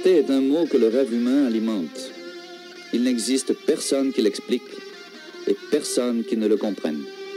liberté est un mot que le rêve humain alimente. Il n'existe personne qui l'explique et personne qui ne le comprenne.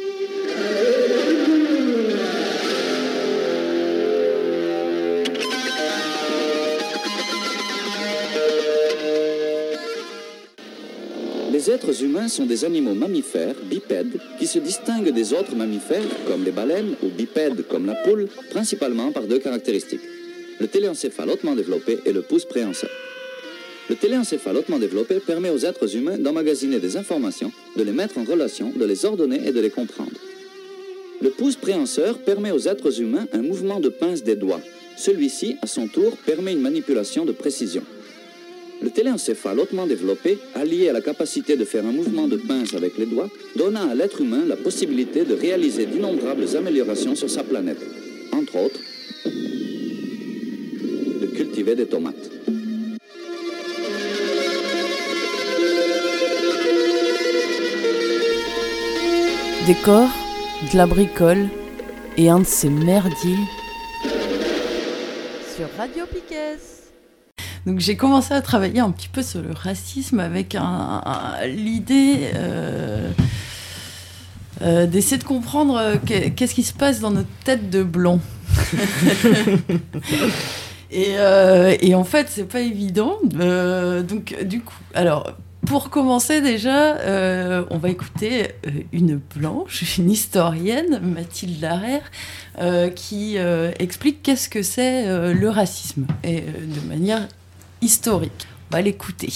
Les êtres humains sont des animaux mammifères, bipèdes, qui se distinguent des autres mammifères, comme les baleines, ou bipèdes, comme la poule, principalement par deux caractéristiques. Le téléencéphale hautement développé et le pouce préhensile. Le téléencéphale hautement développé permet aux êtres humains d'emmagasiner des informations, de les mettre en relation, de les ordonner et de les comprendre. Le pouce préhenseur permet aux êtres humains un mouvement de pince des doigts. Celui-ci, à son tour, permet une manipulation de précision. Le téléencéphale hautement développé, allié à la capacité de faire un mouvement de pince avec les doigts, donna à l'être humain la possibilité de réaliser d'innombrables améliorations sur sa planète. Entre autres, de cultiver des tomates. Décor, de la bricole et un de ces merdiers sur Radio Piquet. Donc j'ai commencé à travailler un petit peu sur le racisme avec l'idée d'essayer de comprendre qu'est-ce qui se passe dans notre tête de blond. Et en fait, c'est pas évident. Donc du coup, alors pour commencer déjà, on va écouter une blanche, une historienne, Mathilde Larère, qui explique qu'est-ce que c'est le racisme, et de manière historique. On va l'écouter.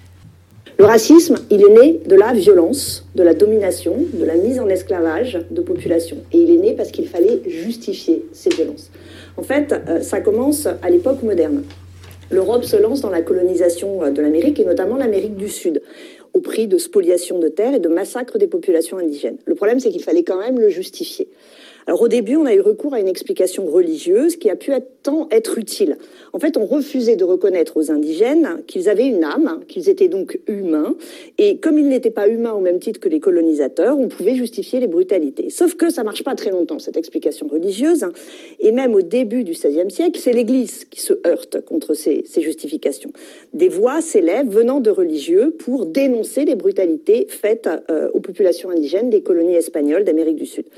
Le racisme, il est né de la violence, de la domination, de la mise en esclavage de populations. Et il est né parce qu'il fallait justifier ces violences. En fait, ça commence à l'époque moderne. L'Europe se lance dans la colonisation de l'Amérique, et notamment l'Amérique du Sud, au prix de spoliation de terres et de massacre des populations indigènes. Le problème, c'est qu'il fallait quand même le justifier. Alors au début, on a eu recours à une explication religieuse qui a pu être utile. En fait, on refusait de reconnaître aux indigènes qu'ils avaient une âme, qu'ils étaient donc humains, et comme ils n'étaient pas humains au même titre que les colonisateurs, on pouvait justifier les brutalités. Sauf que ça marche pas très longtemps, cette explication religieuse, et même au début du XVIe siècle, c'est l'Église qui se heurte contre ces justifications. Des voix s'élèvent venant de religieux pour dénoncer les brutalités faites aux populations indigènes des colonies espagnoles d'Amérique du Sud.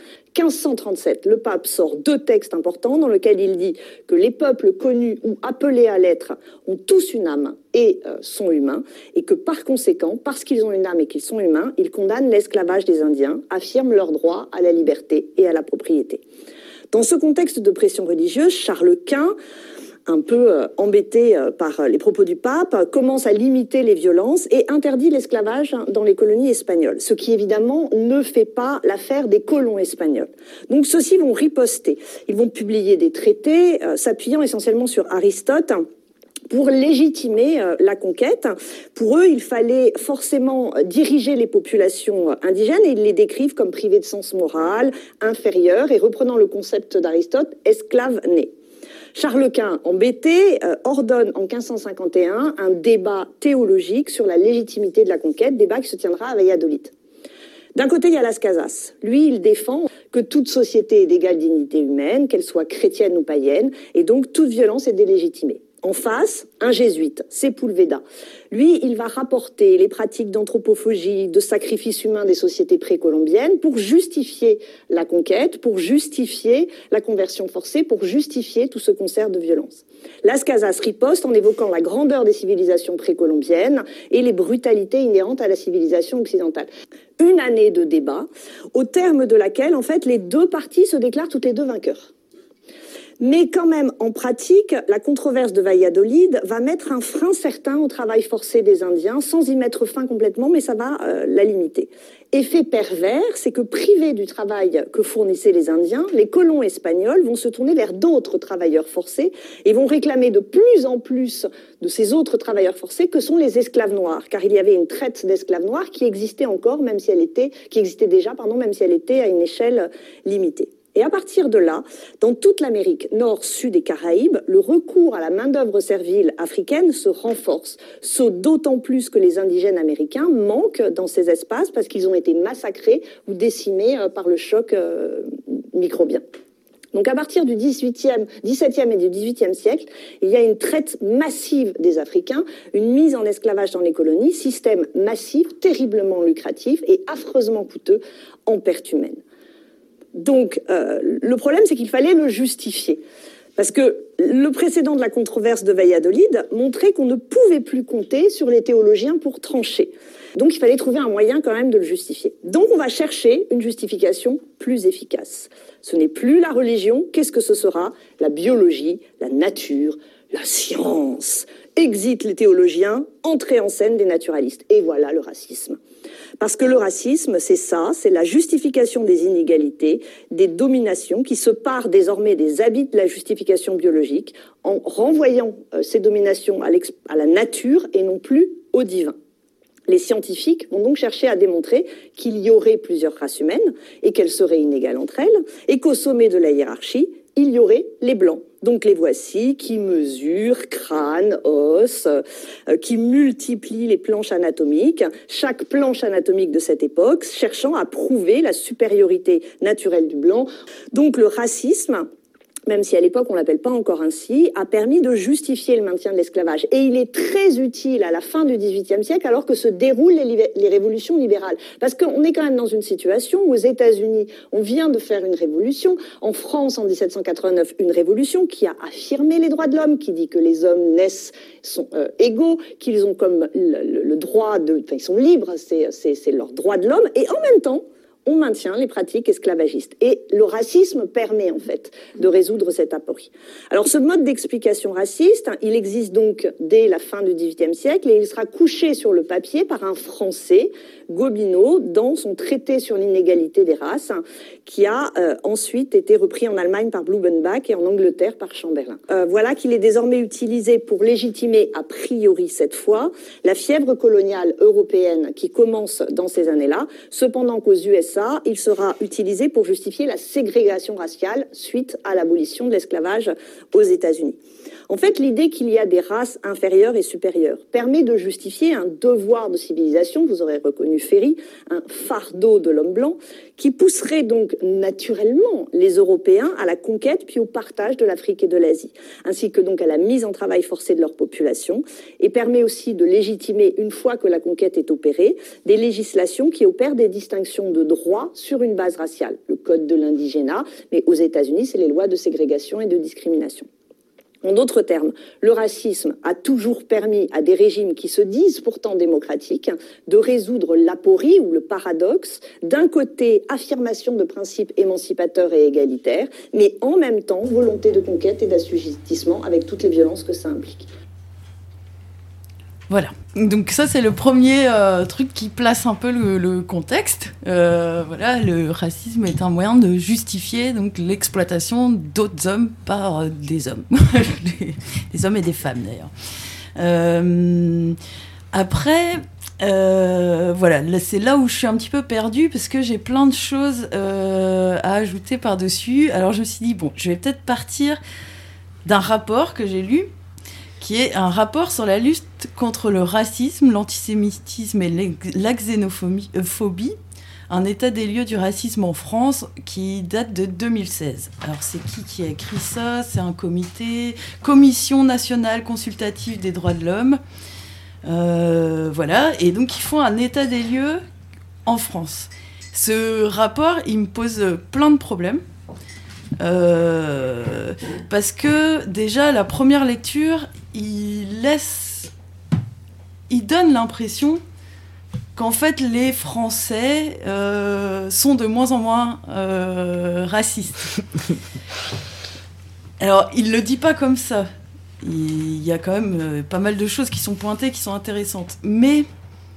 1537, le pape sort deux textes importants dans lesquels il dit que les peuples connus ou appelés à l'être ont tous une âme et sont humains, et que par conséquent, parce qu'ils ont une âme et qu'ils sont humains, il condamne l'esclavage des Indiens, affirme leur droit à la liberté et à la propriété. Dans ce contexte de pression religieuse, Charles Quint, un peu embêté par les propos du pape, commence à limiter les violences et interdit l'esclavage dans les colonies espagnoles, ce qui évidemment ne fait pas l'affaire des colons espagnols. Donc ceux-ci vont riposter. Ils vont publier des traités s'appuyant essentiellement sur Aristote pour légitimer la conquête. Pour eux, il fallait forcément diriger les populations indigènes, et ils les décrivent comme privées de sens moral, inférieures, et reprenant le concept d'Aristote, esclaves nés. Charles Quint, embêté, ordonne en 1551 un débat théologique sur la légitimité de la conquête, débat qui se tiendra à Valladolid. D'un côté, il y a Las Casas. Lui, il défend que toute société est d'égale dignité humaine, qu'elle soit chrétienne ou païenne, et donc toute violence est délégitimée. En face, un jésuite, Sepúlveda. Lui, il va rapporter les pratiques d'anthropophagie, de sacrifice humain des sociétés précolombiennes pour justifier la conquête, pour justifier la conversion forcée, pour justifier tout ce concert de violence. Las Casas riposte en évoquant la grandeur des civilisations précolombiennes et les brutalités inhérentes à la civilisation occidentale. Une année de débat, au terme de laquelle, en fait, les deux parties se déclarent toutes les deux vainqueurs. Mais quand même, en pratique, la controverse de Valladolid va mettre un frein certain au travail forcé des Indiens, sans y mettre fin complètement, mais ça va la limiter. Effet pervers, c'est que privés du travail que fournissaient les Indiens, les colons espagnols vont se tourner vers d'autres travailleurs forcés et vont réclamer de plus en plus de ces autres travailleurs forcés que sont les esclaves noirs, car il y avait une traite d'esclaves noirs qui existait encore, même si elle était à une échelle limitée. Et à partir de là, dans toute l'Amérique nord, sud et Caraïbes, le recours à la main-d'œuvre servile africaine se renforce, d'autant plus que les indigènes américains manquent dans ces espaces parce qu'ils ont été massacrés ou décimés par le choc microbien. Donc à partir du XVIIe et du XVIIIe siècle, il y a une traite massive des Africains, une mise en esclavage dans les colonies, système massif, terriblement lucratif et affreusement coûteux en pertes humaines. Donc le problème, c'est qu'il fallait le justifier. Parce que le précédent de la controverse de Valladolid montrait qu'on ne pouvait plus compter sur les théologiens pour trancher. Donc il fallait trouver un moyen quand même de le justifier. Donc on va chercher une justification plus efficace. Ce n'est plus la religion, qu'est-ce que ce sera? La biologie, la nature, la science. Exit les théologiens, entrée en scène des naturalistes. Et voilà le racisme. Parce que le racisme, c'est ça, c'est la justification des inégalités, des dominations qui se parent désormais des habits de la justification biologique en renvoyant ces dominations à la nature et non plus au divin. Les scientifiques vont donc chercher à démontrer qu'il y aurait plusieurs races humaines et qu'elles seraient inégales entre elles et qu'au sommet de la hiérarchie, il y aurait les blancs. Donc les voici qui mesurent crâne, os, qui multiplient les planches anatomiques, chaque planche anatomique de cette époque, cherchant à prouver la supériorité naturelle du blanc. Donc le racisme, même si à l'époque on l'appelle pas encore ainsi, a permis de justifier le maintien de l'esclavage. Et il est très utile à la fin du XVIIIe siècle, alors que se déroulent les révolutions libérales. Parce qu'on est quand même dans une situation où aux États-Unis, on vient de faire une révolution. En France, en 1789, une révolution qui a affirmé les droits de l'homme, qui dit que les hommes sont égaux, qu'ils ont comme le droit ils sont libres, c'est leur droit de l'homme. Et en même temps, on maintient les pratiques esclavagistes. Et le racisme permet, en fait, de résoudre cette aporie. Alors, ce mode d'explication raciste, il existe donc dès la fin du XVIIIe siècle et il sera couché sur le papier par un Français, Gobineau, dans son traité sur l'inégalité des races, qui a ensuite été repris en Allemagne par Blumenbach et en Angleterre par Chamberlain. Voilà qu'il est désormais utilisé pour légitimer, a priori cette fois, la fièvre coloniale européenne qui commence dans ces années-là, cependant qu'aux USA, il sera utilisé pour justifier la ségrégation raciale suite à l'abolition de l'esclavage aux États-Unis. En fait, l'idée qu'il y a des races inférieures et supérieures permet de justifier un devoir de civilisation, vous aurez reconnu Ferry, un fardeau de l'homme blanc, qui pousserait donc naturellement les Européens à la conquête puis au partage de l'Afrique et de l'Asie, ainsi que donc à la mise en travail forcé de leur population, et permet aussi de légitimer, une fois que la conquête est opérée, des législations qui opèrent des distinctions de droits sur une base raciale. Le code de l'indigénat, mais aux États-Unis, c'est les lois de ségrégation et de discrimination. En d'autres termes, le racisme a toujours permis à des régimes qui se disent pourtant démocratiques de résoudre l'aporie ou le paradoxe, d'un côté affirmation de principes émancipateurs et égalitaires, mais en même temps volonté de conquête et d'assujettissement avec toutes les violences que ça implique. Voilà, donc ça c'est le premier truc qui place un peu le contexte. Voilà, le racisme est un moyen de justifier donc l'exploitation d'autres hommes par des hommes, des hommes et des femmes d'ailleurs. Après, voilà, là, c'est là où je suis un petit peu perdue parce que j'ai plein de choses à ajouter par-dessus. Alors je me suis dit, bon, je vais peut-être partir d'un rapport que j'ai lu, qui est un rapport sur la lutte contre le racisme, l'antisémitisme et la xénophobie, un état des lieux du racisme en France qui date de 2016. Alors c'est qui a écrit ça? C'est un commission nationale consultative des droits de l'homme. Voilà, et donc ils font un état des lieux en France. Ce rapport, il me pose plein de problèmes. Parce que déjà la première lecture il donne l'impression qu'en fait les Français sont de moins en moins racistes. Alors il le dit pas comme ça, il y a quand même pas mal de choses qui sont pointées, qui sont intéressantes, mais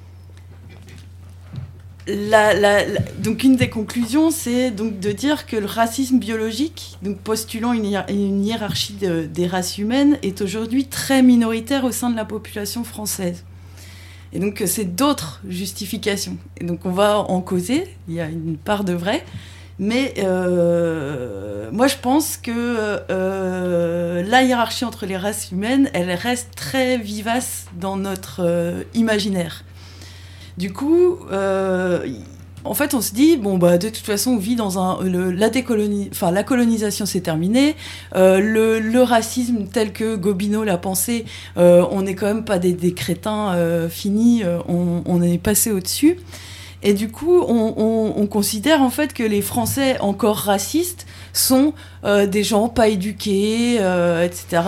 donc une des conclusions, c'est donc de dire que le racisme biologique, donc postulant une hiérarchie des races humaines, est aujourd'hui très minoritaire au sein de la population française. Et donc c'est d'autres justifications. Et donc on va en causer, il y a une part de vrai, mais moi je pense que la hiérarchie entre les races humaines, elle reste très vivace dans notre imaginaire. Du coup, en fait, on se dit, de toute façon, on vit dans la colonisation, c'est terminé. Le racisme tel que Gobineau l'a pensé, on n'est quand même pas des crétins finis, on est passé au-dessus. Et du coup, on considère en fait que les Français encore racistes sont des gens pas éduqués, etc.,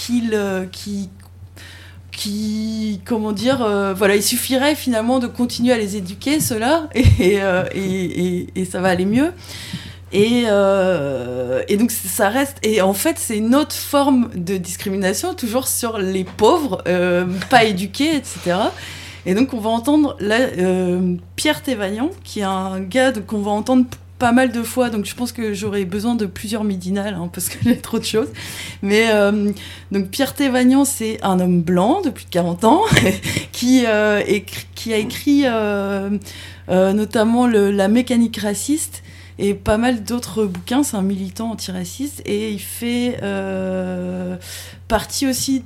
comment dire, il suffirait finalement de continuer à les éduquer, ceux-là, et ça va aller mieux. Et donc ça reste, et en fait c'est une autre forme de discrimination, toujours sur les pauvres, pas éduqués, etc. Et donc on va entendre là, Pierre Thévagnan, qui est un gars qu'on va entendre pas mal de fois, donc je pense que j'aurais besoin de plusieurs midinales, parce qu'il y a trop de choses. Mais donc Pierre Thévagnan, c'est un homme blanc de plus de 40 ans qui a écrit notamment La mécanique raciste et pas mal d'autres bouquins. C'est un militant antiraciste et il fait partie aussi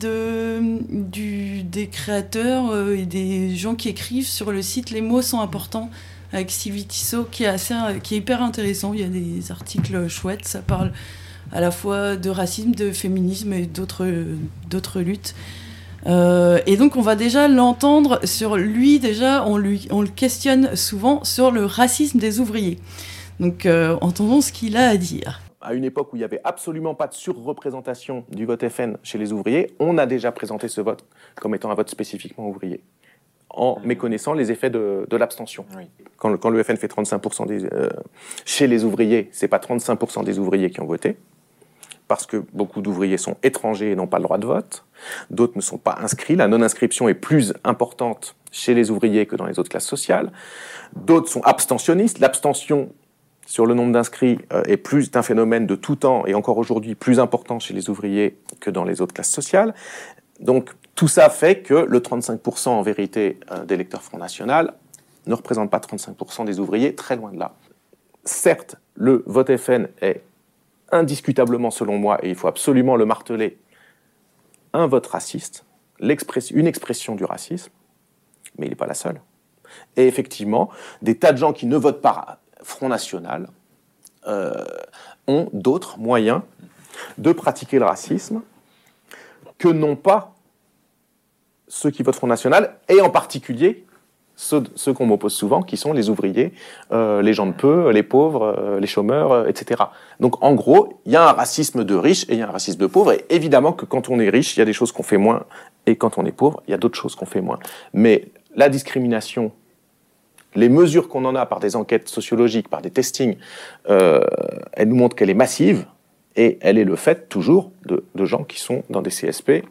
des créateurs et des gens qui écrivent sur le site Les mots sont importants, avec Sylvie Tissot, qui est hyper intéressant. Il y a des articles chouettes, ça parle à la fois de racisme, de féminisme et d'autres luttes. Et donc on va déjà l'entendre sur lui, déjà on le questionne souvent sur le racisme des ouvriers. Donc entendons ce qu'il a à dire. À une époque où il n'y avait absolument pas de surreprésentation du vote FN chez les ouvriers, on a déjà présenté ce vote comme étant un vote spécifiquement ouvrier, en méconnaissant les effets de l'abstention. Oui. Quand le FN fait 35% chez les ouvriers, c'est pas 35% des ouvriers qui ont voté, parce que beaucoup d'ouvriers sont étrangers et n'ont pas le droit de vote. D'autres ne sont pas inscrits. La non-inscription est plus importante chez les ouvriers que dans les autres classes sociales. D'autres sont abstentionnistes. L'abstention sur le nombre d'inscrits est plus un phénomène de tout temps et encore aujourd'hui plus important chez les ouvriers que dans les autres classes sociales. Donc tout ça fait que le 35% en vérité d'électeurs Front National ne représente pas 35% des ouvriers, très loin de là. Certes, le vote FN est indiscutablement, selon moi, et il faut absolument le marteler, un vote raciste, une expression du racisme, mais il n'est pas la seule. Et effectivement, des tas de gens qui ne votent pas Front National ont d'autres moyens de pratiquer le racisme que n'ont pas ceux qui votent Front National, et en particulier ceux qu'on m'oppose souvent, qui sont les ouvriers, les gens de peu, les pauvres, les chômeurs, etc. Donc en gros, il y a un racisme de riches et il y a un racisme de pauvres, et évidemment que quand on est riche, il y a des choses qu'on fait moins, et quand on est pauvre, il y a d'autres choses qu'on fait moins. Mais la discrimination, les mesures qu'on en a par des enquêtes sociologiques, par des testings, elles nous montrent qu'elle est massive, et elle est le fait toujours de gens qui sont dans des CSP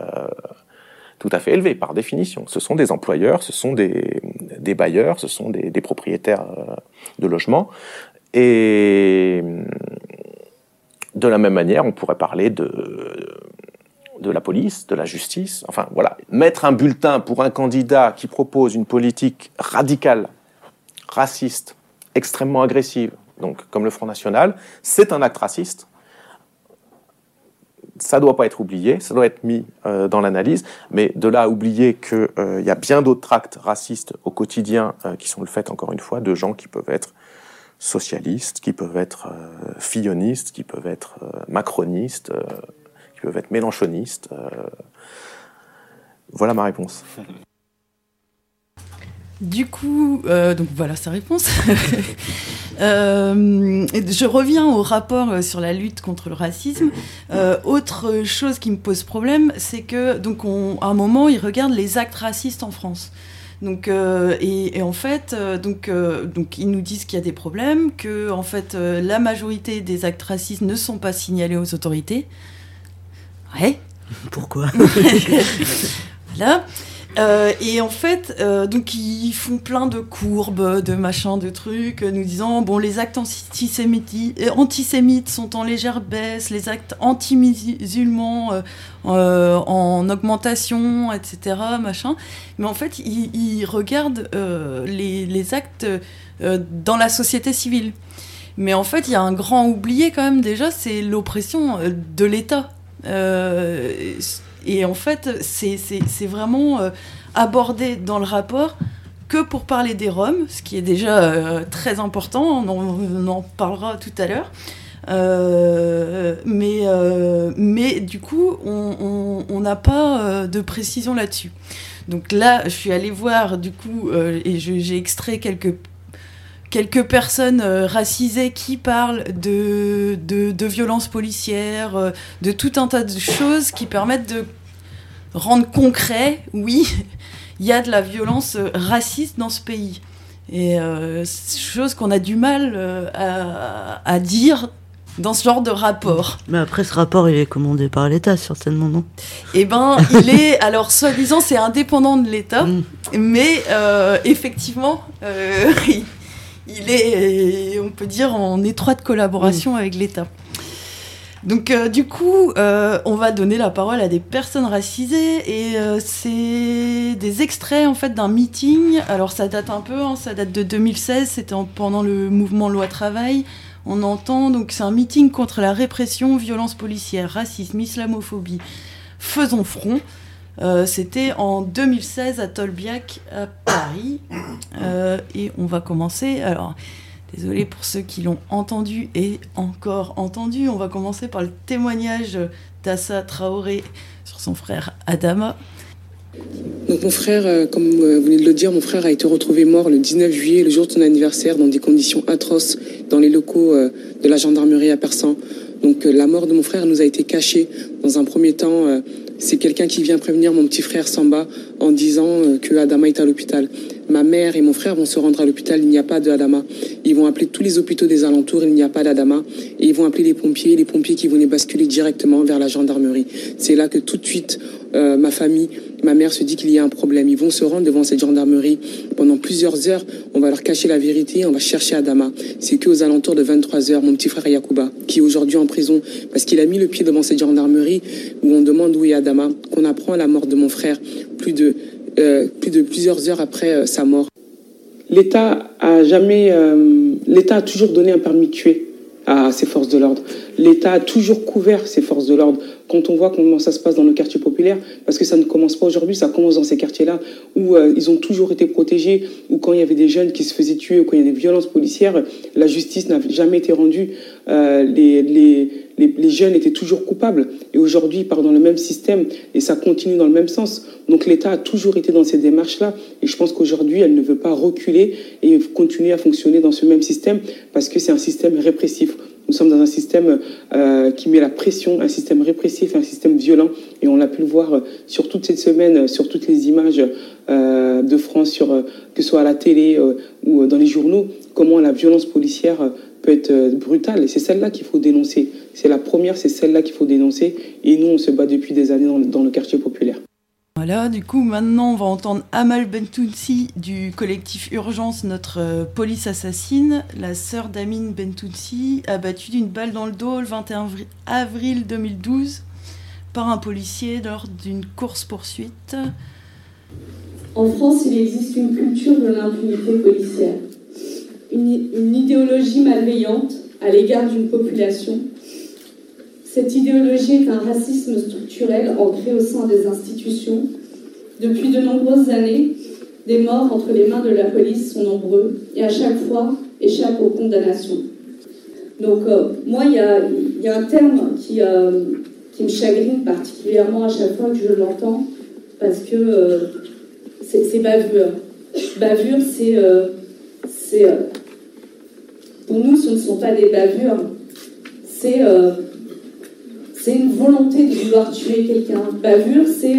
tout à fait élevés, par définition. Ce sont des employeurs, ce sont des bailleurs, ce sont des propriétaires de logements. Et de la même manière, on pourrait parler de la police, de la justice. Enfin, voilà. Mettre un bulletin pour un candidat qui propose une politique radicale, raciste, extrêmement agressive, donc comme le Front National, c'est un acte raciste. Ça ne doit pas être oublié, ça doit être mis dans l'analyse, mais de là à oublier qu'il y a bien d'autres actes racistes au quotidien qui sont le fait, encore une fois, de gens qui peuvent être socialistes, qui peuvent être fillonistes, qui peuvent être macronistes, qui peuvent être mélenchonistes. Voilà ma réponse. Du coup, donc voilà sa réponse. Je reviens au rapport sur la lutte contre le racisme. Autre chose qui me pose problème, c'est que donc à un moment, ils regardent les actes racistes en France. Donc, et en fait, donc ils nous disent qu'il y a des problèmes, que en fait, la majorité des actes racistes ne sont pas signalés aux autorités. Ouais. Pourquoi? Voilà. Et en fait, donc ils font plein de courbes, de machins, de trucs, nous disant bon, les actes antisémites sont en légère baisse, les actes anti-musulmans en augmentation, etc., machin. Mais en fait, ils regardent les actes dans la société civile. Mais en fait, il y a un grand oublié quand même déjà, c'est l'oppression de l'État. Et en fait, c'est vraiment abordé dans le rapport que pour parler des Roms, ce qui est déjà très important, on en parlera tout à l'heure. Mais du coup, on n'a pas de précision là-dessus. Donc là, je suis allée voir, du coup, et j'ai extrait quelques personnes racisées qui parlent de violences policières, de tout un tas de choses qui permettent de rendre concret, oui, il y a de la violence raciste dans ce pays. Et c'est chose qu'on a du mal à dire dans ce genre de rapport. Mais après, ce rapport, il est commandé par l'État, certainement, non ? Eh ben, alors, soi-disant, c'est indépendant de l'État, mais effectivement, il est, on peut dire, en étroite collaboration avec l'État. Donc, du coup, on va donner la parole à des personnes racisées, et c'est des extraits, en fait, d'un meeting. Alors, ça date un peu, ça date de 2016, c'était pendant le mouvement Loi Travail. On entend, donc c'est un meeting contre la répression, violence policière, racisme, islamophobie. Faisons front. C'était en 2016 à Tolbiac, à Paris. Et on va commencer. Alors, désolé pour ceux qui l'ont entendu et encore entendu. On va commencer par le témoignage d'Assa Traoré sur son frère Adama. Donc mon frère, comme vous venez de le dire, mon frère a été retrouvé mort le 19 juillet, le jour de son anniversaire, dans des conditions atroces, dans les locaux de la gendarmerie à Persan. Donc la mort de mon frère nous a été cachée. Dans un premier temps, c'est quelqu'un qui vient prévenir mon petit frère Samba en disant que Adama est à l'hôpital. Ma mère et mon frère vont se rendre à l'hôpital, il n'y a pas de Adama. Ils vont appeler tous les hôpitaux des alentours, il n'y a pas d'Adama. Et ils vont appeler les pompiers qui vont les basculer directement vers la gendarmerie. C'est là que tout de suite, ma famille, ma mère se dit qu'il y a un problème. Ils vont se rendre devant cette gendarmerie. Pendant plusieurs heures, on va leur cacher la vérité, on va chercher Adama. C'est qu'aux alentours de 23h, mon petit frère Yacouba, qui est aujourd'hui en prison, parce qu'il a mis le pied devant cette gendarmerie, où on demande où est Adama, qu'on apprend la mort de mon frère plus de plusieurs heures après sa mort. L'État a toujours donné un permis de tuer à ses forces de l'ordre. L'État a toujours couvert ses forces de l'ordre. Quand on voit comment ça se passe dans nos quartiers populaires, parce que ça ne commence pas aujourd'hui, ça commence dans ces quartiers-là où ils ont toujours été protégés, où quand il y avait des jeunes qui se faisaient tuer, ou quand il y a des violences policières, la justice n'a jamais été rendue. Les jeunes étaient toujours coupables. Et aujourd'hui, ils partent dans le même système et ça continue dans le même sens. Donc l'État a toujours été dans ces démarches-là. Et je pense qu'aujourd'hui, elle ne veut pas reculer et continuer à fonctionner dans ce même système parce que c'est un système répressif. Nous sommes dans un système qui met la pression, un système répressif, un système violent. Et on l'a pu le voir sur toute cette semaine, sur toutes les images de France, que ce soit à la télé ou dans les journaux, comment la violence policière peut être brutale. Et c'est celle-là qu'il faut dénoncer. C'est la première, c'est celle-là qu'il faut dénoncer. Et nous, on se bat depuis des années dans le quartier populaire. Voilà, du coup, maintenant, on va entendre Amal Bentounsi du collectif Urgence, notre police assassine. La sœur d'Amine Bentounsi, abattue d'une balle dans le dos le 21 avril 2012 par un policier lors d'une course-poursuite. En France, il existe une culture de l'impunité policière. Une idéologie malveillante à l'égard d'une population. Cette idéologie est un racisme structurel ancré au sein des institutions. Depuis de nombreuses années, des morts entre les mains de la police sont nombreux et à chaque fois échappent aux condamnations. Donc moi, il y a un terme qui me chagrine particulièrement à chaque fois que je l'entends parce que c'est bavure. Bavure, c'est pour nous, ce ne sont pas des bavures, c'est une volonté de vouloir tuer quelqu'un. Bavure, c'est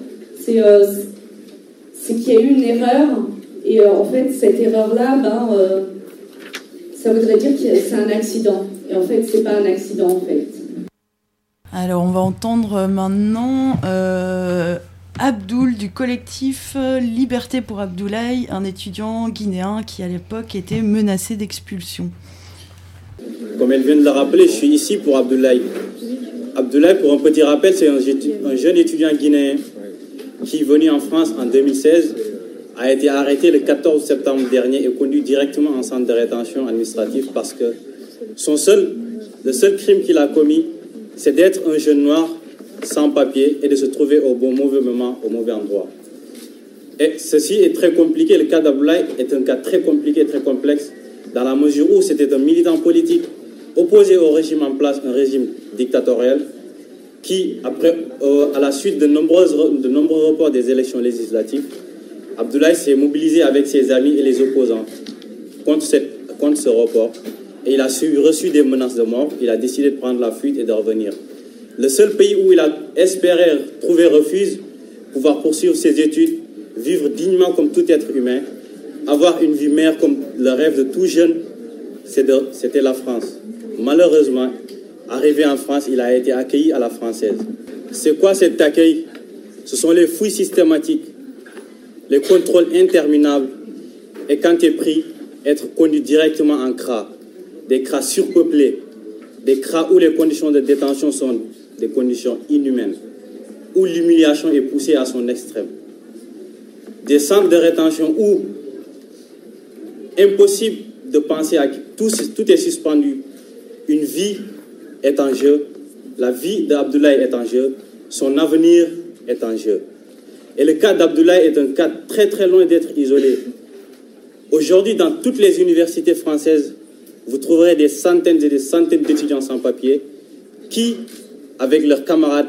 qu'il y a eu une erreur, et en fait, cette erreur-là, ça voudrait dire que c'est un accident. Et en fait, c'est pas un accident, en fait. Alors, on va entendre maintenant Abdoul du collectif Liberté pour Abdoulaye, un étudiant guinéen qui, à l'époque, était menacé d'expulsion. Comme elle vient de le rappeler, je suis ici pour Abdoulaye. Abdoulaye, pour un petit rappel, c'est un jeune étudiant guinéen qui est venu en France en 2016, a été arrêté le 14 septembre dernier et conduit directement en centre de rétention administrative parce que le seul crime qu'il a commis, c'est d'être un jeune noir sans papier et de se trouver au mauvais moment, au mauvais endroit. Et ceci est très compliqué. Le cas d'Abdoulaye est un cas très compliqué, très complexe, dans la mesure où c'était un militant politique opposé au régime en place, un régime dictatorial, qui, à la suite de nombreux reports des élections législatives, Abdoulaye s'est mobilisé avec ses amis et les opposants contre ce report. Et il a reçu des menaces de mort. Il a décidé de prendre la fuite et de revenir. Le seul pays où il a espéré trouver refuge, pouvoir poursuivre ses études, vivre dignement comme tout être humain, avoir une vie meilleure comme le rêve de tout jeune, c'était la France. Malheureusement, arrivé en France, il a été accueilli à la française. C'est quoi cet accueil? Ce sont les fouilles systématiques, les contrôles interminables, et quand tu es pris, être conduit directement en CRA, des CRA surpeuplés, des CRA où les conditions de détention sont des conditions inhumaines, où l'humiliation est poussée à son extrême. Des centres de rétention où impossible de penser à tout est suspendu. Une vie est en jeu, la vie d'Abdoulaye est en jeu, son avenir est en jeu. Et le cas d'Abdoulaye est un cas très très loin d'être isolé. Aujourd'hui, dans toutes les universités françaises, vous trouverez des centaines et des centaines d'étudiants sans papier qui, avec leurs camarades,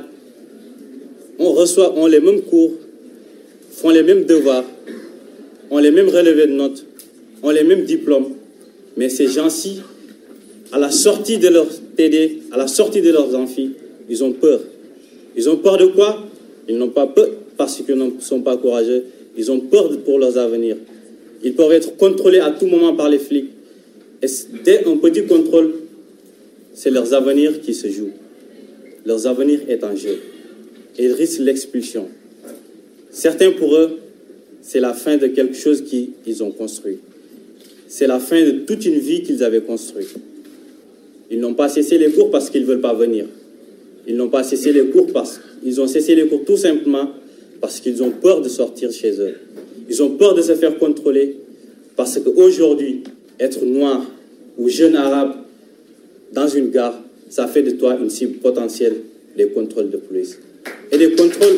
ont les mêmes cours, font les mêmes devoirs, ont les mêmes relevés de notes, ont les mêmes diplômes. Mais ces gens-ci, à la sortie de leur TD, à la sortie de leurs amphis, ils ont peur. Ils ont peur de quoi? Ils n'ont pas peur parce qu'ils ne sont pas courageux. Ils ont peur pour leurs avenirs. Ils peuvent être contrôlés à tout moment par les flics. Et dès un petit contrôle, c'est leurs avenirs qui se jouent. Leur avenir est en jeu. Et ils risquent l'expulsion. Certains, pour eux, c'est la fin de quelque chose qu'ils ont construit. C'est la fin de toute une vie qu'ils avaient construite. Ils n'ont pas cessé les cours parce qu'ils ne veulent pas venir. Ils n'ont pas cessé les cours ils ont cessé les cours tout simplement parce qu'ils ont peur de sortir chez eux. Ils ont peur de se faire contrôler parce qu'aujourd'hui, être noir ou jeune arabe dans une gare, ça fait de toi une cible potentielle des contrôles de police. Et des contrôles...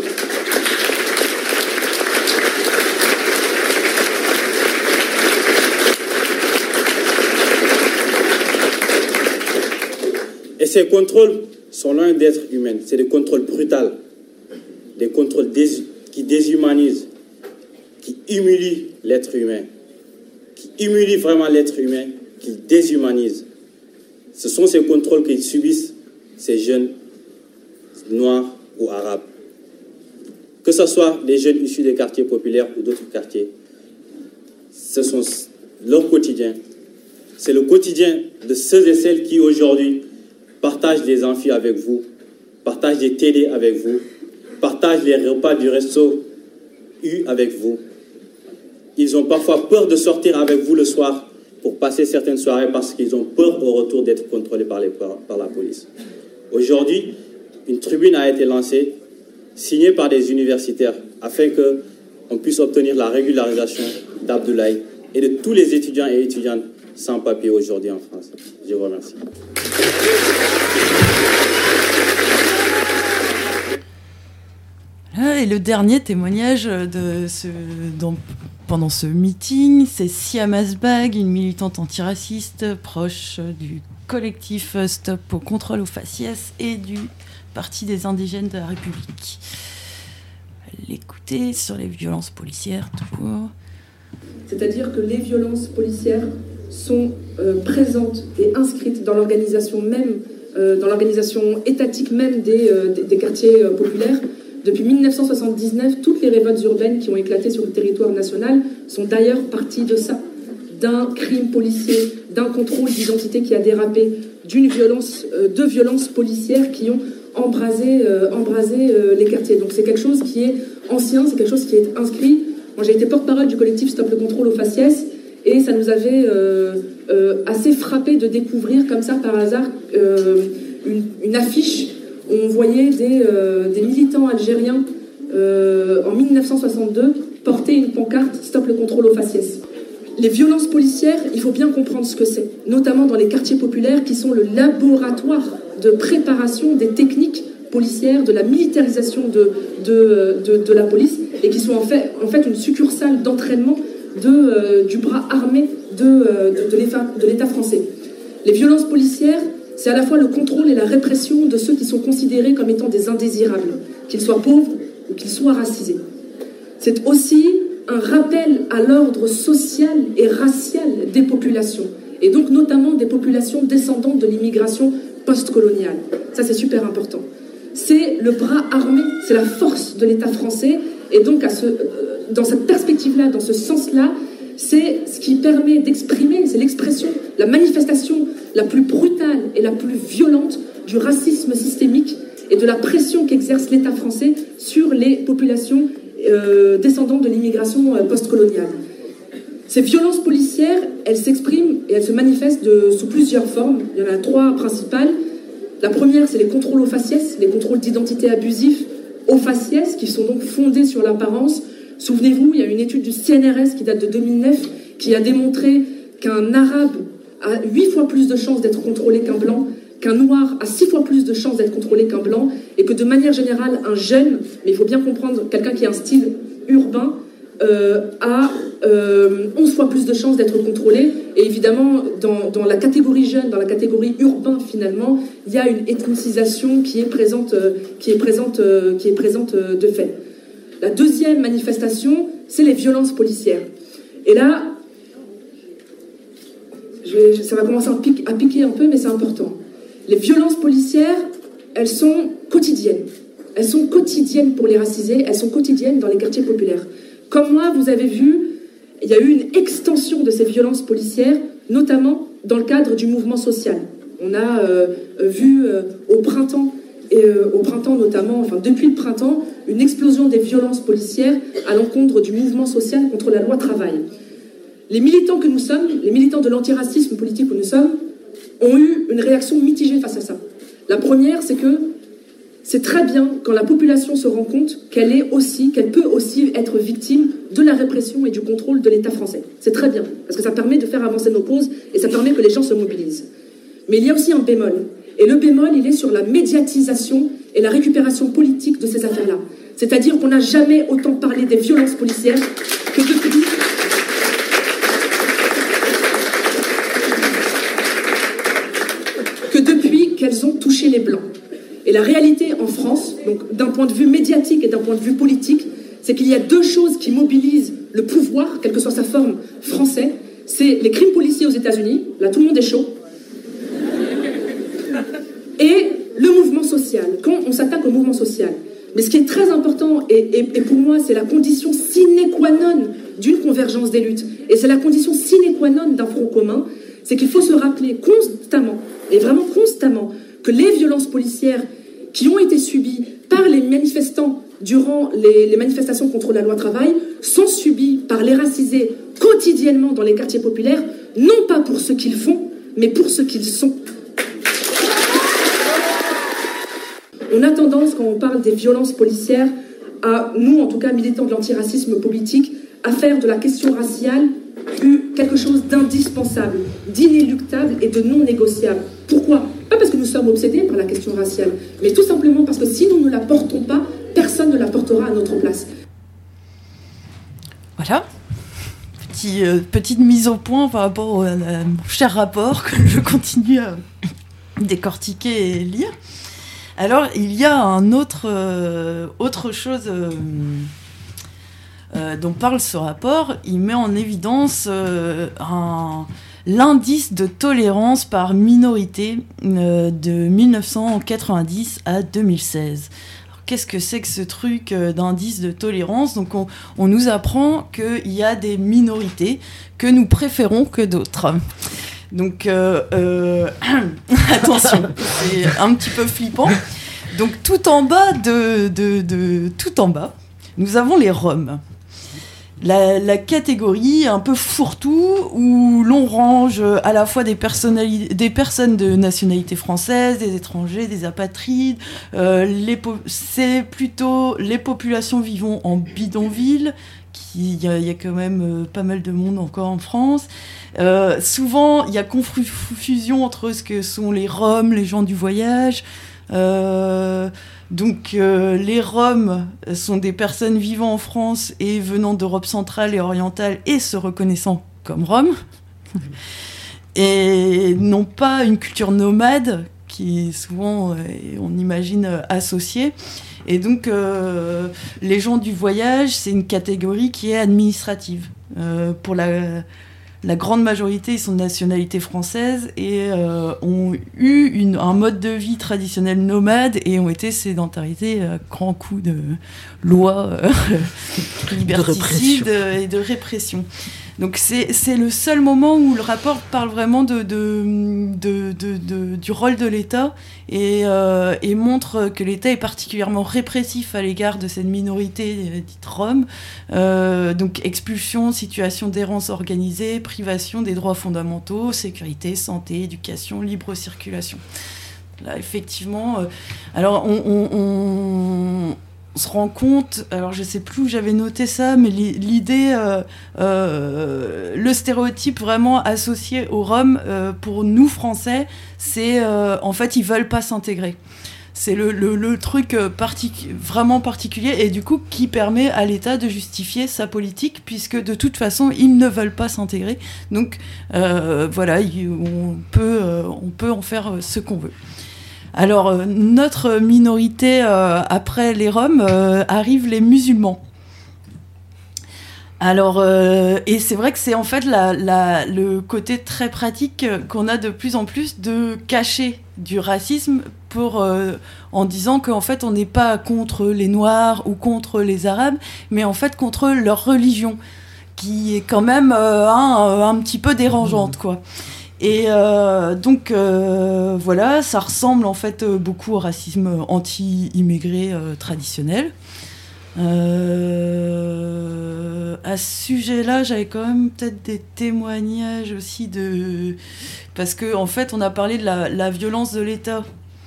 Et ces contrôles sont loin d'être humains. C'est des contrôles brutaux, des contrôles qui déshumanisent, qui humilient l'être humain, qui humilient vraiment l'être humain, qui déshumanisent. Ce sont ces contrôles qu'ils subissent, ces jeunes noirs ou arabes. Que ce soit des jeunes issus des quartiers populaires ou d'autres quartiers, ce sont leur quotidien. C'est le quotidien de ceux et celles qui aujourd'hui partagent des amphis avec vous, partagent des télés avec vous, partagent les repas du resto U avec vous. Ils ont parfois peur de sortir avec vous le soir pour passer certaines soirées parce qu'ils ont peur au retour d'être contrôlés par la police. Aujourd'hui, une tribune a été lancée, signée par des universitaires, afin qu'on puisse obtenir la régularisation d'Abdoulaye et de tous les étudiants et étudiantes sans papier aujourd'hui en France. Je vous remercie. Et le dernier témoignage pendant ce meeting, c'est Siam Asbag, une militante antiraciste proche du collectif Stop au contrôle aux faciès et du Parti des indigènes de la République. L'écouter sur les violences policières, toujours. C'est-à-dire que les violences policières sont présentes et inscrites dans l'organisation même, dans l'organisation étatique même des quartiers populaires. Depuis 1979, toutes les révoltes urbaines qui ont éclaté sur le territoire national sont d'ailleurs parties de ça, d'un crime policier, d'un contrôle d'identité qui a dérapé, de violences policières qui ont embrasé les quartiers. Donc c'est quelque chose qui est ancien, c'est quelque chose qui est inscrit. Moi j'ai été porte-parole du collectif Stop le contrôle aux faciès et ça nous avait assez frappé de découvrir comme ça par hasard une affiche où on voyait des militants algériens en 1962 porter une pancarte Stop le contrôle aux faciès. Les violences policières, il faut bien comprendre ce que c'est, notamment dans les quartiers populaires qui sont le laboratoire de préparation des techniques policière, de la militarisation de la police, et qui sont en fait une succursale d'entraînement du bras armé de l'État français. Les violences policières, c'est à la fois le contrôle et la répression de ceux qui sont considérés comme étant des indésirables, qu'ils soient pauvres ou qu'ils soient racisés. C'est aussi un rappel à l'ordre social et racial des populations, et donc notamment des populations descendantes de l'immigration post-coloniale. Ça, c'est super important. C'est le bras armé, c'est la force de l'État français, et donc dans cette perspective-là, dans ce sens-là, c'est ce qui permet d'exprimer, c'est l'expression, la manifestation la plus brutale et la plus violente du racisme systémique et de la pression qu'exerce l'État français sur les populations descendantes de l'immigration post-coloniale. Ces violences policières, elles s'expriment et elles se manifestent sous plusieurs formes. Il y en a 3 principales. La première, c'est les contrôles aux faciès, les contrôles d'identité abusifs aux faciès, qui sont donc fondés sur l'apparence. Souvenez-vous, il y a une étude du CNRS qui date de 2009 qui a démontré qu'un arabe a 8 fois plus de chances d'être contrôlé qu'un blanc, qu'un noir a 6 fois plus de chances d'être contrôlé qu'un blanc, et que de manière générale, un jeune, mais il faut bien comprendre, quelqu'un qui a un style urbain, a 11 fois plus de chances d'être contrôlé. Et évidemment, dans la catégorie jeune, dans la catégorie urbain, finalement, il y a une ethnicisation qui est présente de fait. La deuxième manifestation, c'est les violences policières. Et là, ça va commencer à piquer un peu, mais c'est important. Les violences policières, elles sont quotidiennes. Elles sont quotidiennes pour les racisés, elles sont quotidiennes dans les quartiers populaires. Comme moi, vous avez vu, il y a eu une extension de ces violences policières, notamment dans le cadre du mouvement social. On a vu au printemps notamment, enfin depuis le printemps, une explosion des violences policières à l'encontre du mouvement social contre la loi travail. Les militants que nous sommes, les militants de l'antiracisme politique que nous sommes, ont eu une réaction mitigée face à ça. La première, c'est que c'est très bien quand la population se rend compte qu'elle peut aussi être victime de la répression et du contrôle de l'État français. C'est très bien, parce que ça permet de faire avancer nos causes et ça permet que les gens se mobilisent. Mais il y a aussi un bémol. Et le bémol, il est sur la médiatisation et la récupération politique de ces affaires-là. C'est-à-dire qu'on n'a jamais autant parlé des violences policières que depuis qu'elles ont touché les Blancs. Et la réalité en France, donc d'un point de vue médiatique et d'un point de vue politique, c'est qu'il y a 2 choses qui mobilisent le pouvoir, quelle que soit sa forme, français. C'est les crimes policiers aux États-Unis, là tout le monde est chaud, et le mouvement social, quand on s'attaque au mouvement social. Mais ce qui est très important, et pour moi c'est la condition sine qua non d'une convergence des luttes, et c'est la condition sine qua non d'un front commun, c'est qu'il faut se rappeler constamment, et vraiment constamment, que les violences policières qui ont été subies par les manifestants durant les manifestations contre la loi travail sont subies par les racisés quotidiennement dans les quartiers populaires, non pas pour ce qu'ils font, mais pour ce qu'ils sont. On a tendance, quand on parle des violences policières, à nous, en tout cas militants de l'antiracisme politique, à faire de la question raciale quelque chose d'indispensable, d'inéluctable et de non négociable. Pourquoi ? Pas parce que nous sommes obsédés par la question raciale, mais tout simplement parce que si nous ne la portons pas, personne ne la portera à notre place. Voilà. Petite mise au point par rapport à mon cher rapport que je continue à décortiquer et lire. Alors, il y a autre chose dont parle ce rapport. Il met en évidence l'indice de tolérance par minorité de 1990 à 2016. Alors, qu'est-ce que c'est que ce truc d'indice de tolérance ? Donc, on nous apprend qu'il y a des minorités que nous préférons que d'autres. Donc, attention, c'est un petit peu flippant. Donc, tout en bas, tout en bas, nous avons les Roms. La catégorie un peu fourre-tout où l'on range à la fois des personnes de nationalité française, des étrangers, des apatrides. C'est plutôt les populations vivant en bidonville il y a quand même pas mal de monde encore en France. Souvent, il y a confusion entre ce que sont les Roms, les gens du voyage. Donc, les Roms sont des personnes vivant en France et venant d'Europe centrale et orientale et se reconnaissant comme Roms. Et n'ont pas une culture nomade qui est souvent, on imagine, associée. Et donc, les gens du voyage, c'est une catégorie qui est administrative. Pour la grande majorité, ils sont de nationalité française et ont eu un mode de vie traditionnel nomade et ont été sédentarisés à grands coups de lois liberticides et de répression. Donc c'est le seul moment où le rapport parle vraiment du rôle de l'État et montre que l'État est particulièrement répressif à l'égard de cette minorité dite Rome. Donc expulsion, situation d'errance organisée, privation des droits fondamentaux, sécurité, santé, éducation, libre circulation. Là, effectivement, alors on se rend compte, alors je sais plus où j'avais noté ça, mais l'idée, le stéréotype vraiment associé aux Roms, pour nous Français, c'est en fait ils veulent pas s'intégrer. C'est le truc vraiment particulier et du coup qui permet à l'État de justifier sa politique puisque de toute façon ils ne veulent pas s'intégrer. Donc voilà, on peut en faire ce qu'on veut. Alors, notre minorité, après les Roms, arrivent les musulmans. Alors, et c'est vrai que c'est en fait le côté très pratique qu'on a de plus en plus de cacher du racisme en disant qu'en fait, on n'est pas contre les Noirs ou contre les Arabes, mais en fait contre leur religion, qui est quand même un petit peu dérangeante, quoi. Et donc voilà, ça ressemble en fait beaucoup au racisme anti-immigré traditionnel. À ce sujet-là, j'avais quand même peut-être des témoignages aussi parce que en fait, on a parlé de la violence de l'État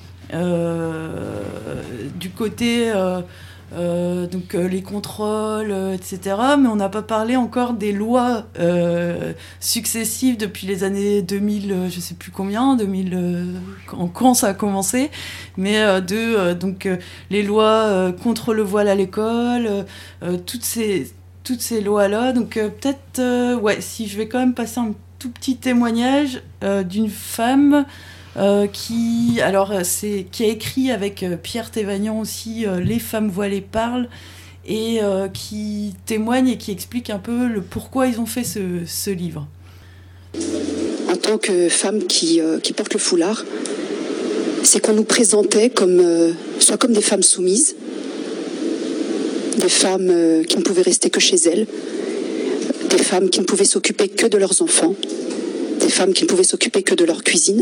du côté donc les contrôles, etc. Mais on n'a pas parlé encore des lois successives depuis les années 2000, je sais plus combien, 2000, quand ça a commencé, mais donc les lois contre le voile à l'école, toutes ces lois-là. Donc peut-être, ouais, si je vais quand même passer un tout petit témoignage d'une femme qui a écrit avec Pierre Thévagnan aussi Les femmes voilées parlent et qui témoigne et qui explique un peu le pourquoi ils ont fait ce livre. En tant que femme qui porte le foulard, c'est qu'on nous présentait soit comme des femmes soumises, des femmes qui ne pouvaient rester que chez elles, des femmes qui ne pouvaient s'occuper que de leurs enfants, des femmes qui ne pouvaient s'occuper que de leur cuisine,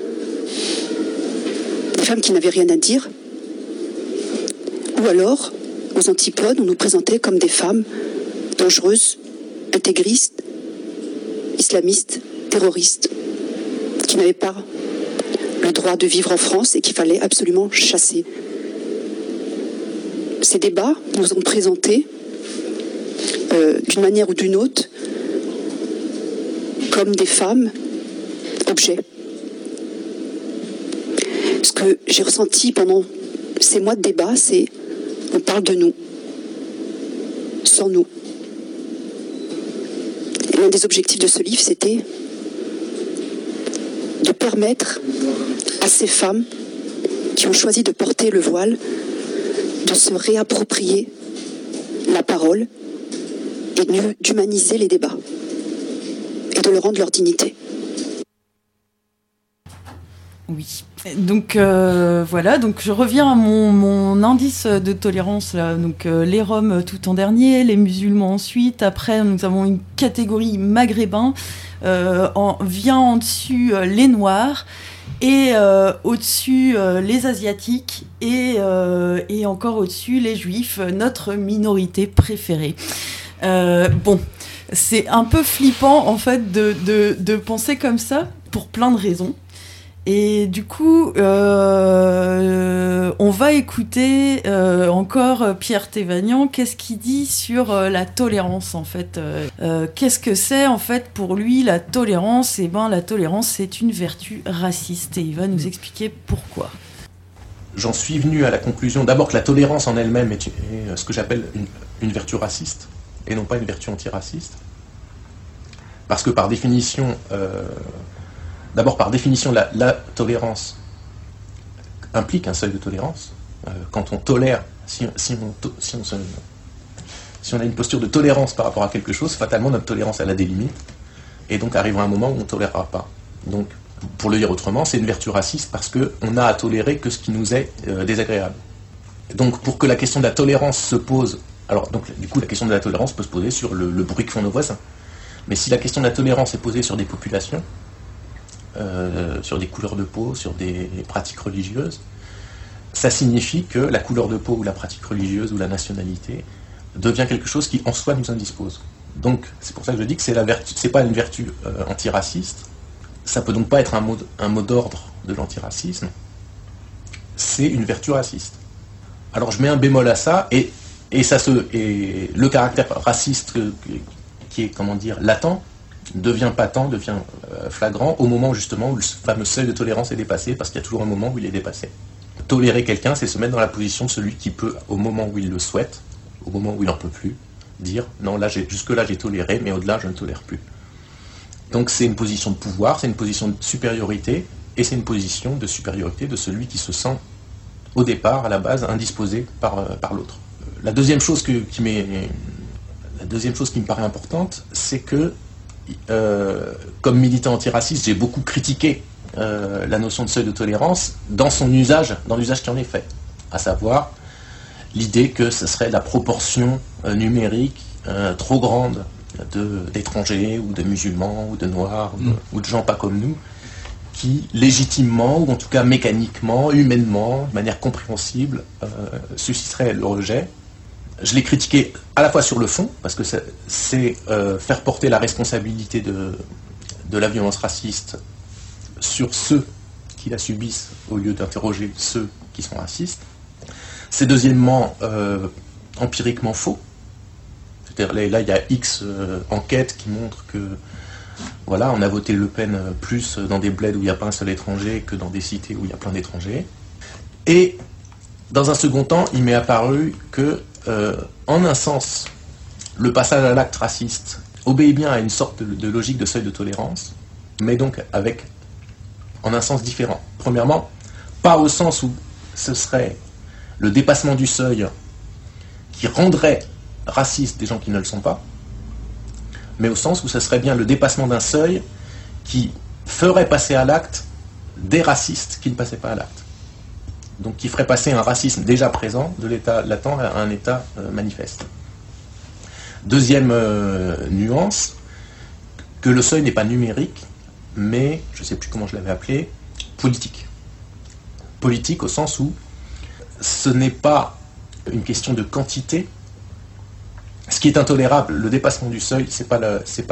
des femmes qui n'avaient rien à dire, ou alors, aux antipodes, on nous présentait comme des femmes dangereuses, intégristes, islamistes, terroristes, qui n'avaient pas le droit de vivre en France et qu'il fallait absolument chasser. Ces débats nous ont présentés, d'une manière ou d'une autre, comme des femmes objets. Ce que j'ai ressenti pendant ces mois de débat, c'est on parle de nous, sans nous. Et l'un des objectifs de ce livre, c'était de permettre à ces femmes qui ont choisi de porter le voile de se réapproprier la parole et d'humaniser les débats et de leur rendre leur dignité. Oui, donc voilà, donc je reviens à mon indice de tolérance là. Donc les Roms tout en dernier, les musulmans ensuite, après nous avons une catégorie maghrébin, vient en dessus les Noirs et au-dessus les Asiatiques et encore au-dessus les Juifs, notre minorité préférée. Bon, c'est un peu flippant en fait de penser comme ça pour plein de raisons. Et du coup, on va écouter encore Pierre Thévagnan. Qu'est-ce qu'il dit sur la tolérance, en fait qu'est-ce que c'est, en fait, pour lui, la tolérance ? Eh bien, la tolérance, c'est une vertu raciste. Et il va nous expliquer pourquoi. J'en suis venu à la conclusion, d'abord, que la tolérance en elle-même est ce que j'appelle une vertu raciste, et non pas une vertu antiraciste. Parce que par définition... D'abord, par définition, la tolérance implique un seuil de tolérance. Quand on tolère, si on a une posture de tolérance par rapport à quelque chose, fatalement, notre tolérance, elle a des limites. Et donc, arrivera un moment où on ne tolérera pas. Donc, pour le dire autrement, c'est une vertu raciste parce qu'on n'a à tolérer que ce qui nous est désagréable. Donc, pour que la question de la tolérance se pose... Alors, donc, du coup, la question de la tolérance peut se poser sur le bruit que font nos voisins. Mais si la question de la tolérance est posée sur des populations, sur des couleurs de peau, sur des pratiques religieuses, ça signifie que la couleur de peau ou la pratique religieuse ou la nationalité devient quelque chose qui en soi nous indispose. Donc c'est pour ça que je dis que c'est pas une vertu antiraciste, ça peut donc pas être un mot d'ordre de l'antiracisme, c'est une vertu raciste. Alors je mets un bémol à ça, et le caractère raciste qui est, comment dire, latent, devient patent, devient flagrant au moment justement où le fameux seuil de tolérance est dépassé, parce qu'il y a toujours un moment où il est dépassé. Tolérer quelqu'un, c'est se mettre dans la position de celui qui peut, au moment où il le souhaite, au moment où il n'en peut plus, dire non, jusque-là j'ai toléré, mais au-delà je ne tolère plus. Donc c'est une position de pouvoir, c'est une position de supériorité, et c'est une position de supériorité de celui qui se sent au départ, à la base, indisposé par l'autre. La deuxième chose qui me paraît importante, c'est que comme militant antiraciste, j'ai beaucoup critiqué la notion de seuil de tolérance dans l'usage qui en est fait, à savoir l'idée que ce serait la proportion numérique trop grande d'étrangers ou de musulmans ou de noirs ou de gens pas comme nous qui légitimement ou en tout cas mécaniquement, humainement, de manière compréhensible susciterait le rejet. Je l'ai critiqué à la fois sur le fond, parce que c'est faire porter la responsabilité de la violence raciste sur ceux qui la subissent au lieu d'interroger ceux qui sont racistes. C'est deuxièmement empiriquement faux. C'est-à-dire là, il y a X enquêtes qui montrent que voilà, on a voté Le Pen plus dans des bleds où il n'y a pas un seul étranger que dans des cités où il y a plein d'étrangers. Et dans un second temps, il m'est apparu que en un sens, le passage à l'acte raciste obéit bien à une sorte de logique de seuil de tolérance, mais donc en un sens différent. Premièrement, pas au sens où ce serait le dépassement du seuil qui rendrait racistes des gens qui ne le sont pas, mais au sens où ce serait bien le dépassement d'un seuil qui ferait passer à l'acte des racistes qui ne passaient pas à l'acte. Donc qui ferait passer un racisme déjà présent de l'état latent à un état manifeste. Deuxième nuance, que le seuil n'est pas numérique, mais, je ne sais plus comment je l'avais appelé, politique. Politique au sens où ce n'est pas une question de quantité. Ce qui est intolérable, le dépassement du seuil, c'est pas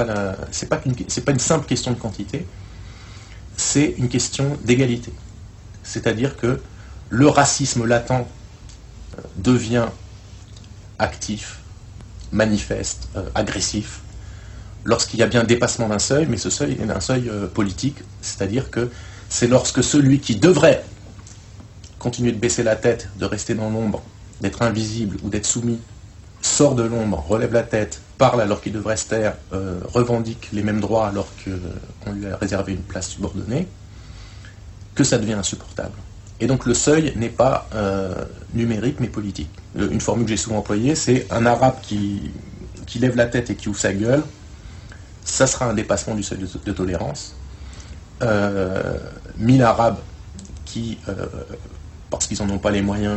une simple question de quantité, c'est une question d'égalité. C'est-à-dire que le racisme latent devient actif, manifeste, agressif, lorsqu'il y a bien dépassement d'un seuil, mais ce seuil est un seuil politique, c'est-à-dire que c'est lorsque celui qui devrait continuer de baisser la tête, de rester dans l'ombre, d'être invisible ou d'être soumis, sort de l'ombre, relève la tête, parle alors qu'il devrait se taire, revendique les mêmes droits alors qu'on lui a réservé une place subordonnée, que ça devient insupportable. Et donc le seuil n'est pas numérique mais politique. Une formule que j'ai souvent employée, c'est un arabe qui lève la tête et qui ouvre sa gueule, ça sera un dépassement du seuil de tolérance. 1000 arabes qui, parce qu'ils n'en ont pas les moyens,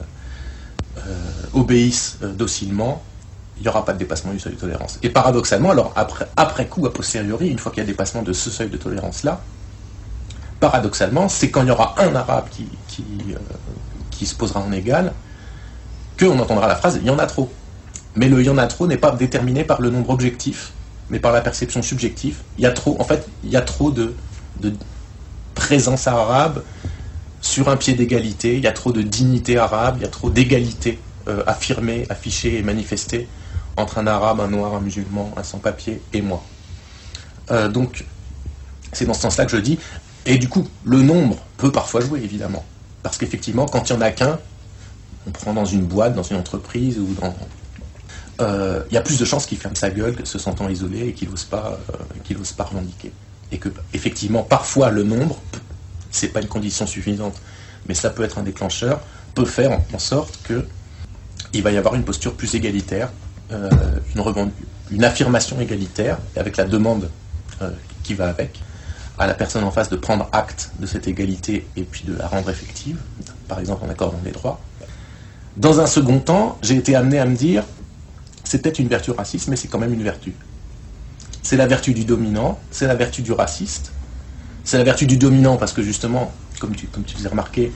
obéissent docilement, il n'y aura pas de dépassement du seuil de tolérance. Et paradoxalement, alors après coup, a posteriori, une fois qu'il y a dépassement de ce seuil de tolérance-là, paradoxalement, c'est quand il y aura un arabe qui se posera en égal, qu'on entendra la phrase « il y en a trop ». Mais le « il y en a trop » n'est pas déterminé par le nombre objectif, mais par la perception subjective. Il y a trop de présence arabe sur un pied d'égalité, il y a trop de dignité arabe, il y a trop d'égalité affirmée, affichée et manifestée entre un arabe, un noir, un musulman, un sans-papier et moi. Donc, c'est dans ce sens-là que je dis. Et du coup, le nombre peut parfois jouer, évidemment. Parce qu'effectivement, quand il n'y en a qu'un, on prend dans une boîte, dans une entreprise, ou dans... il y a plus de chances qu'il ferme sa gueule, que se sentant isolé et qu'il n'ose pas revendiquer. Et que, effectivement, parfois, le nombre, c'est pas une condition suffisante, mais ça peut être un déclencheur, peut faire en sorte qu'il va y avoir une posture plus égalitaire, une affirmation égalitaire, avec la demande qui va avec, à la personne en face de prendre acte de cette égalité et puis de la rendre effective, par exemple en accordant des droits. Dans un second temps, j'ai été amené à me dire, c'est peut-être une vertu raciste, mais c'est quand même une vertu. C'est la vertu du dominant, c'est la vertu du raciste, c'est la vertu du dominant parce que justement, comme tu faisais remarquer,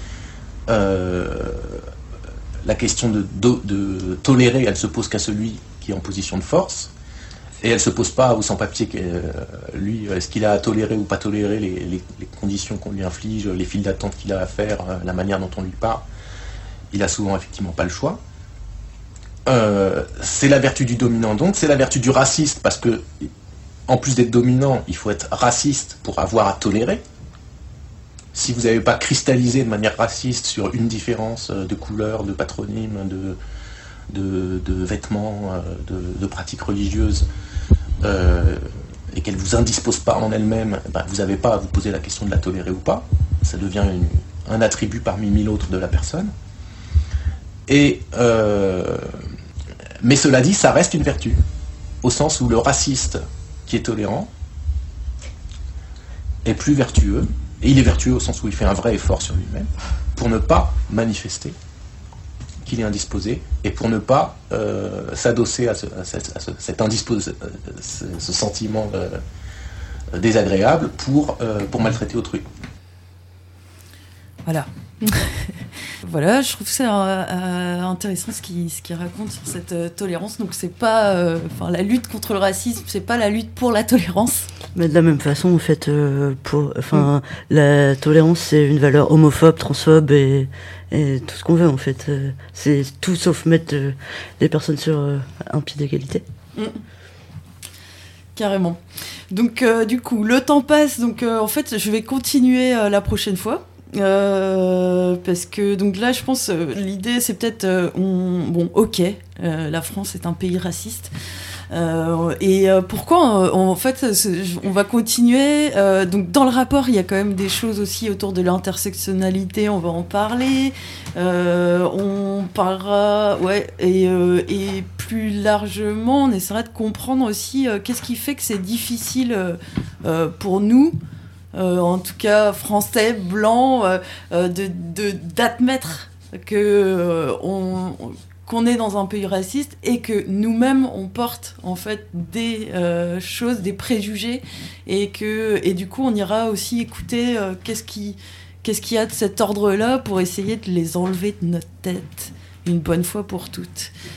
la question de tolérer, elle se pose qu'à celui qui est en position de force, et elle ne se pose pas au sans-papier, lui, est-ce qu'il a à tolérer ou pas tolérer les conditions qu'on lui inflige, les files d'attente qu'il a à faire, la manière dont on lui parle. Il a souvent effectivement pas le choix. C'est la vertu du dominant donc, c'est la vertu du raciste, parce que, en plus d'être dominant, il faut être raciste pour avoir à tolérer. Si vous n'avez pas cristallisé de manière raciste sur une différence de couleur, de patronyme, de vêtements, de pratiques religieuses, et qu'elle ne vous indispose pas en elle-même, vous n'avez pas à vous poser la question de la tolérer ou pas. Ça devient un attribut parmi 1000 autres de la personne. Mais cela dit, ça reste une vertu, au sens où le raciste qui est tolérant est plus vertueux, et il est vertueux au sens où il fait un vrai effort sur lui-même, pour ne pas manifester qu'il est indisposé, et pour ne pas s'adosser à ce sentiment désagréable pour maltraiter autrui. Voilà. Voilà, je trouve que c'est intéressant ce qu'il raconte sur cette tolérance. Donc c'est pas, la lutte contre le racisme, c'est pas la lutte pour la tolérance. Mais de la même façon, en fait, la tolérance, c'est une valeur homophobe, transphobe et tout ce qu'on veut, en fait. C'est tout sauf mettre les personnes sur un pied d'égalité. Carrément. Donc du coup, le temps passe. Donc en fait, je vais continuer la prochaine fois. Parce que donc là je pense l'idée c'est peut-être la France est un pays raciste et pourquoi en fait on va continuer donc dans le rapport il y a quand même des choses aussi autour de l'intersectionnalité, on va en parler, on parlera et plus largement on essaiera de comprendre aussi qu'est-ce qui fait que c'est difficile pour nous en tout cas français, blancs, d'admettre qu'on est dans un pays raciste et que nous-mêmes on porte en fait des choses, des préjugés et du coup on ira aussi écouter qu'est-ce qu'il y a de cet ordre-là pour essayer de les enlever de notre tête une bonne fois pour toutes.